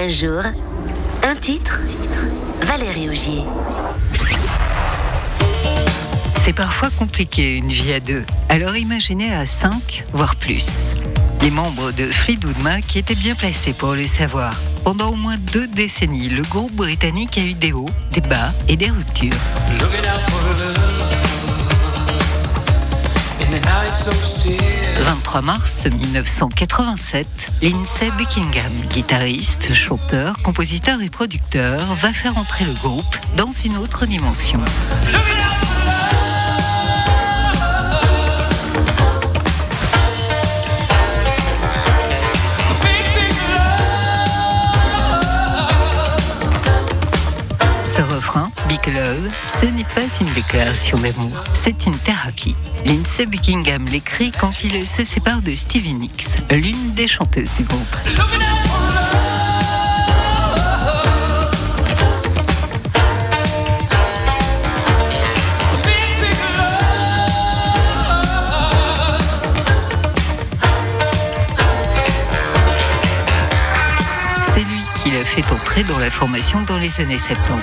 Un jour, un titre, Valérie Augier. C'est parfois compliqué une vie à deux, alors imaginez à 5, voire plus. Les membres de Fleetwood Mac étaient bien placés pour le savoir. Pendant au moins 2 décennies, le groupe britannique a eu des hauts, des bas et des ruptures. 23 mars 1987, Lindsey Buckingham, guitariste, chanteur, compositeur et producteur, va faire entrer le groupe dans une autre dimension. Ce refrain, Big Love, ce n'est pas une déclaration d'amour, c'est une thérapie. Lindsey Buckingham l'écrit quand il se sépare de Stevie Nicks, l'une des chanteuses du groupe. C'est lui qui l'a fait entrer dans la formation dans les années 70.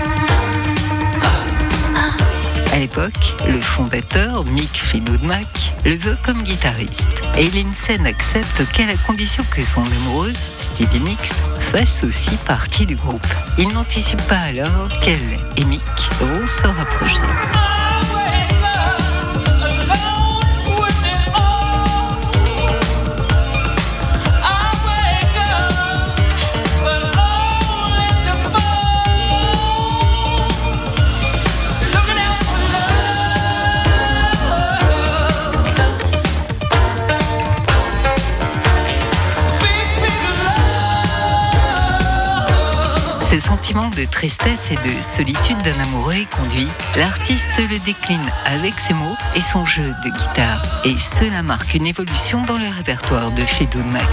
À l'époque, le fondateur, Mick Fleetwood Mac, le veut comme guitariste. Et Lindsey n'accepte qu'à la condition que son amoureuse, Stevie Nicks, fasse aussi partie du groupe. Il n'anticipe pas alors qu'elle et Mick vont se rapprocher. Ce sentiment de tristesse et de solitude d'un amoureux conduit, l'artiste le décline avec ses mots et son jeu de guitare. Et cela marque une évolution dans le répertoire de Fleetwood Mac.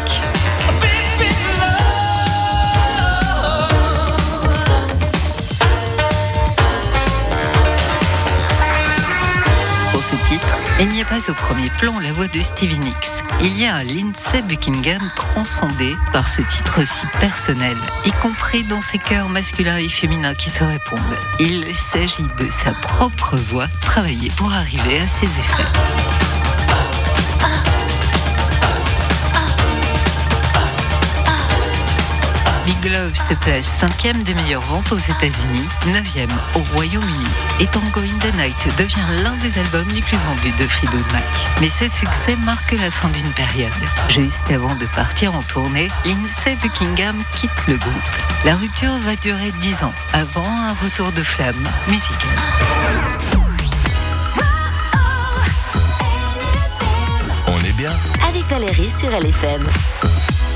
Pour ce titre, il n'y a pas au premier plan la voix de Stevie Nicks. Il y a un Lindsey Buckingham transcendé par ce titre si personnel, y compris dans ses chœurs masculins et féminins qui se répondent. Il s'agit de sa propre voix travaillée pour arriver à ses effets. Big Love se place 5e des meilleures ventes aux États-Unis, 9e au Royaume-Uni. Et Tango in the Night devient l'un des albums les plus vendus de Fleetwood Mac. Mais ce succès marque la fin d'une période. Juste avant de partir en tournée, Lindsey Buckingham quitte le groupe. La rupture va durer 10 ans, avant un retour de flamme musicale. On est bien Avec Valérie sur LFM.